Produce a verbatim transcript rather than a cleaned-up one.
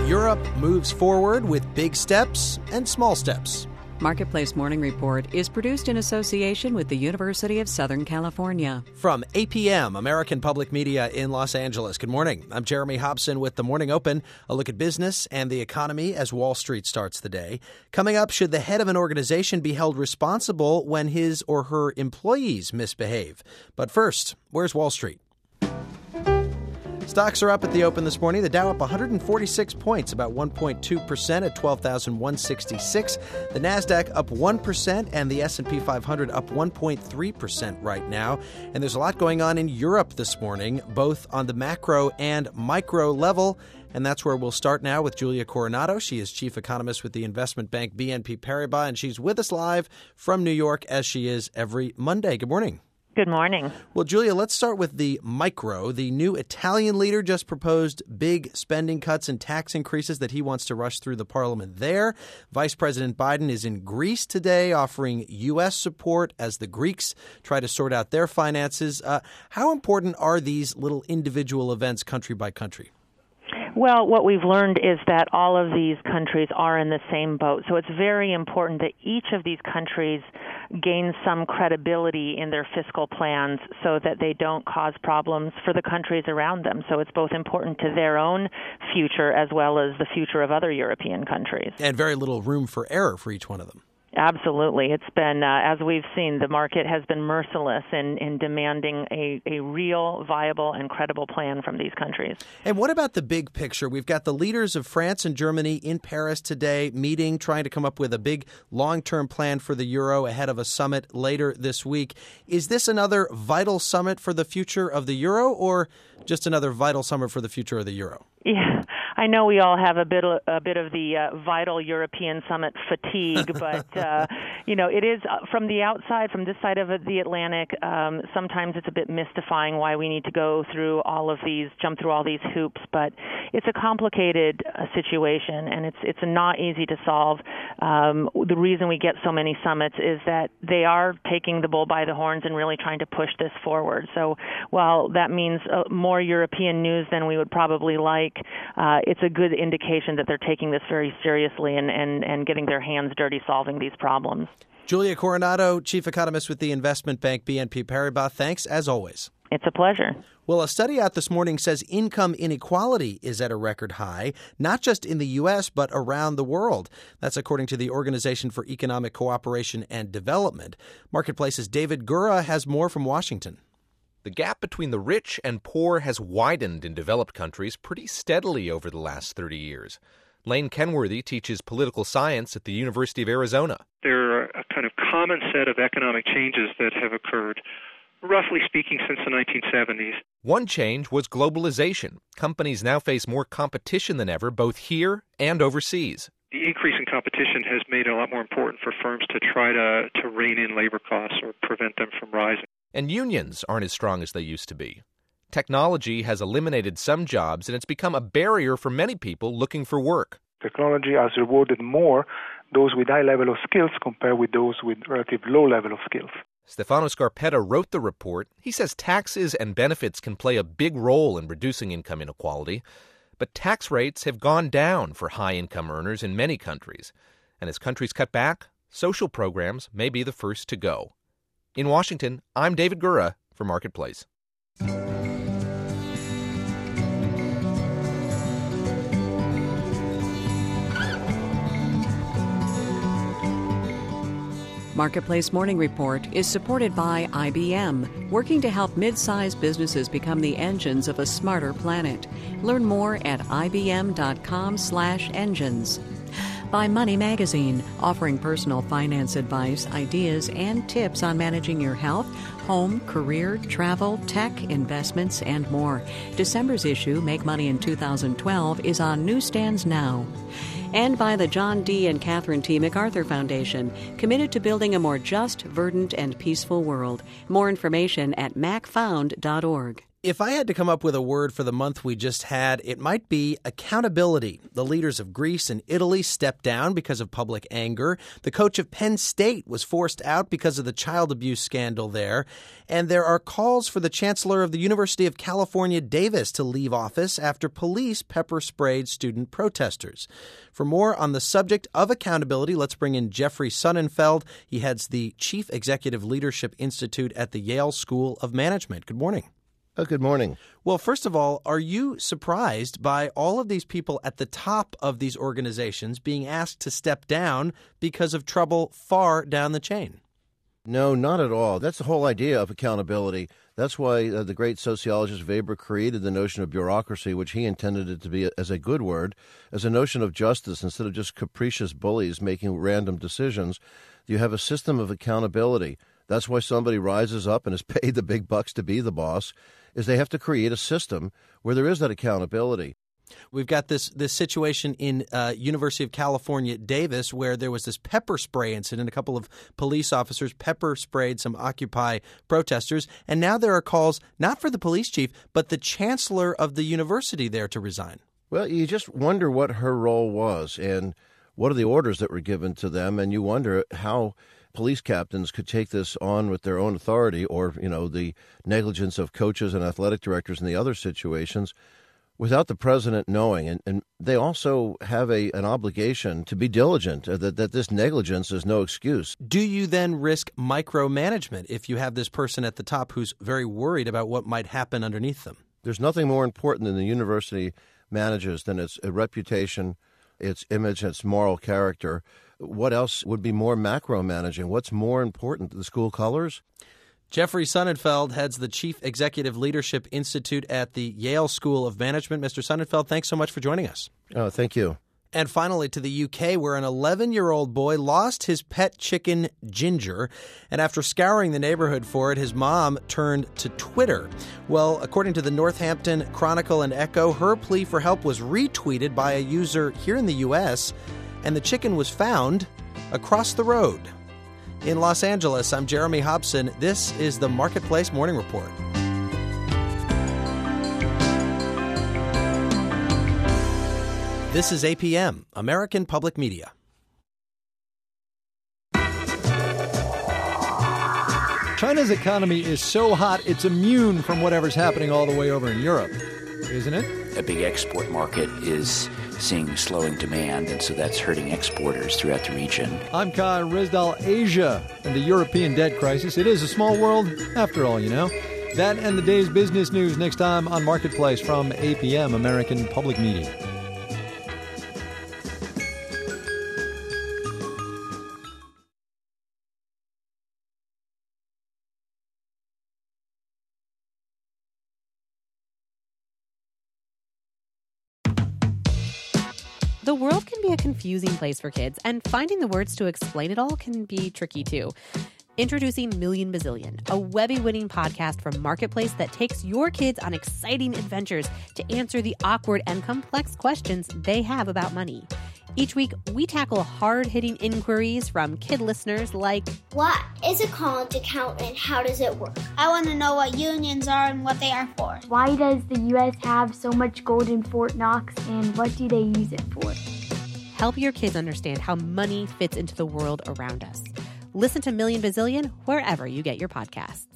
Europe moves forward with big steps and small steps. Marketplace Morning Report is produced in association with the University of Southern California. From A P M, American Public Media in Los Angeles. Good morning. I'm Jeremy Hobson with The Morning Open, a look at business and the economy as Wall Street starts the day. Coming up, should the head of an organization be held responsible when his or her employees misbehave? But first, where's Wall Street? Stocks are up at the open this morning. The Dow up one hundred forty-six points, about one point two percent at twelve thousand one hundred sixty-six. The NASDAQ up one percent and the S and P five hundred up one point three percent right now. And there's a lot going on in Europe this morning, both on the macro and micro level. And that's where we'll start now with Julia Coronado. She is chief economist with the investment bank B N P Paribas, and she's with us live from New York, as she is every Monday. Good morning. Good morning. Well, Julia, let's start with the micro. The new Italian leader just proposed big spending cuts and tax increases that he wants to rush through the parliament there. Vice President Biden is in Greece today offering U S support as the Greeks try to sort out their finances. Uh, how important are these little individual events country by country? Well, what we've learned is that all of these countries are in the same boat. So it's very important that each of these countries gain some credibility in their fiscal plans so that they don't cause problems for the countries around them. So it's both important to their own future as well as the future of other European countries. And very little room for error for each one of them. Absolutely. It's been, uh, as we've seen, the market has been merciless in, in demanding a, a real, viable, and credible plan from these countries. And what about the big picture? We've got the leaders of France and Germany in Paris today meeting, trying to come up with a big long-term plan for the euro ahead of a summit later this week. Is this another vital summit for the future of the euro, or just another vital summit for the future of the euro? Yeah, I know we all have a bit of, a bit of the uh, vital European summit fatigue, but, uh, you know, it is uh, from the outside, from this side of the Atlantic, um, sometimes it's a bit mystifying why we need to go through all of these, jump through all these hoops, but it's a complicated uh, situation, and it's it's not easy to solve. Um, the reason we get so many summits is that they are taking the bull by the horns and really trying to push this forward. So while that means uh, more European news than we would probably like, uh, it's a good indication that they're taking this very seriously and, and, and getting their hands dirty solving these problems. Julia Coronado, chief economist with the investment bank B N P Paribas. Thanks, as always. It's a pleasure. Well, a study out this morning says income inequality is at a record high, not just in the U S, but around the world. That's according to the Organization for Economic Cooperation and Development. Marketplace's David Gura has more from Washington. The gap between the rich and poor has widened in developed countries pretty steadily over the last thirty years. Lane Kenworthy teaches political science at the University of Arizona. There are a kind of common set of economic changes that have occurred, roughly speaking, since the nineteen seventies. One change was globalization. Companies now face more competition than ever, both here and overseas. The increase in competition has made it a lot more important for firms to try to, to rein in labor costs or prevent them from rising. And unions aren't as strong as they used to be. Technology has eliminated some jobs, and it's become a barrier for many people looking for work. Technology has rewarded more those with high level of skills compared with those with relative low level of skills. Stefano Scarpetta wrote the report. He says taxes and benefits can play a big role in reducing income inequality, but tax rates have gone down for high-income earners in many countries. And as countries cut back, social programs may be the first to go. In Washington, I'm David Gura for Marketplace. Marketplace Morning Report is supported by I B M, working to help mid-sized businesses become the engines of a smarter planet. Learn more at ibm.com slash engines. By Money Magazine, offering personal finance advice, ideas, and tips on managing your health, home, career, travel, tech, investments, and more. December's issue, Make Money in two thousand twelve, is on newsstands now. And by the John D. and Catherine T. MacArthur Foundation, committed to building a more just, verdant, and peaceful world. More information at mac found dot org. If I had to come up with a word for the month we just had, it might be accountability. The leaders of Greece and Italy stepped down because of public anger. The coach of Penn State was forced out because of the child abuse scandal there. And there are calls for the chancellor of the University of California, Davis, to leave office after police pepper sprayed student protesters. For more on the subject of accountability, let's bring in Jeffrey Sonnenfeld. He heads the Chief Executive Leadership Institute at the Yale School of Management. Good morning. Oh, good morning. Well, first of all, are you surprised by all of these people at the top of these organizations being asked to step down because of trouble far down the chain? No, not at all. That's the whole idea of accountability. That's why uh, the great sociologist Weber created the notion of bureaucracy, which he intended it to be a, as a good word, as a notion of justice instead of just capricious bullies making random decisions. You have a system of accountability. That's why somebody rises up and is paid the big bucks to be the boss, is they have to create a system where there is that accountability. We've got this this situation in uh, University of California, Davis, where there was this pepper spray incident. A couple of police officers pepper sprayed some Occupy protesters. And now there are calls not for the police chief, but the chancellor of the university there to resign. Well, you just wonder what her role was and what are the orders that were given to them. And you wonder how police captains could take this on with their own authority or, you know, the negligence of coaches and athletic directors in the other situations without the president knowing. And, and they also have a an obligation to be diligent, uh, that, that this negligence is no excuse. Do you then risk micromanagement if you have this person at the top who's very worried about what might happen underneath them? There's nothing more important than the university manages than its reputation, its image, its moral character. What else would be more macro managing? What's more important, the school colors? Jeffrey Sonnenfeld heads the Chief Executive Leadership Institute at the Yale School of Management. Mister Sonnenfeld, thanks so much for joining us. Oh, thank you. And finally to the U K, where an eleven-year-old boy lost his pet chicken, Ginger, and after scouring the neighborhood for it, his mom turned to Twitter. Well, according to the Northampton Chronicle and Echo, her plea for help was retweeted by a user here in the U S, and the chicken was found across the road. In Los Angeles, I'm Jeremy Hobson. This is the Marketplace Morning Report. This is A P M, American Public Media. China's economy is so hot, it's immune from whatever's happening all the way over in Europe, isn't it? A big export market is seeing slowing demand, and so that's hurting exporters throughout the region. I'm Kai Rizdal. Asia and the European debt crisis. It is a small world, after all, you know. That and the day's business news next time on Marketplace from A P M, American Public Media. The world can be a confusing place for kids, and finding the words to explain it all can be tricky too. Introducing Million Bazillion, a Webby-winning podcast from Marketplace that takes your kids on exciting adventures to answer the awkward and complex questions they have about money. Each week, we tackle hard-hitting inquiries from kid listeners like, what is a college account and how does it work? I want to know what unions are and what they are for. Why does the U S have so much gold in Fort Knox and what do they use it for? Help your kids understand how money fits into the world around us. Listen to Million Bazillion wherever you get your podcasts.